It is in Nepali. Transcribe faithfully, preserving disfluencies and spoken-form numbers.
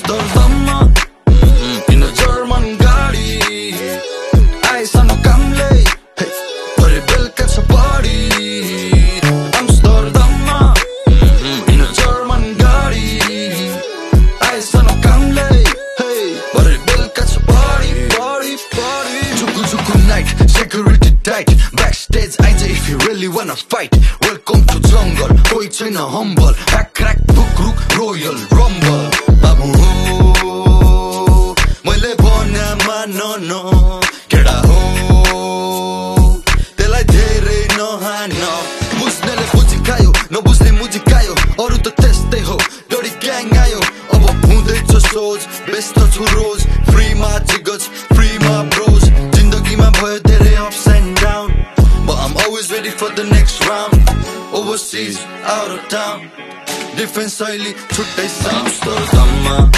Amsterdamमा किन जर्मन गाडी आइसान कामले भरे बेलुका छ पार्टी Amsterdamमा किन जर्मन गाडी आइसान कामले भरे बेलुका छ पार्टी पार्टी पार्टी जुकु जुकु नाइट security tight backstage आइज if you really wanna fight welcome to jungle कोही छैन humble hack crack book rook royal rumble बाबु हो मैले भने मानो न केडा हो त्यसलाई धेरै नहान बुझ्नेले बुझिखायो नबुझ्ने मुझिखायो अरु त त्यस्तै हो डोरी ग्याङ आयो अब हुँदैछ सोच व्यस्त छु रोज फ्रीमा जिगज फ्रीमा ब्रोज जिन्दगीमा भयो धेरै ups and down but I'm always ready for the next round overseas out of town Different style, छुट्टै Amsterdamमा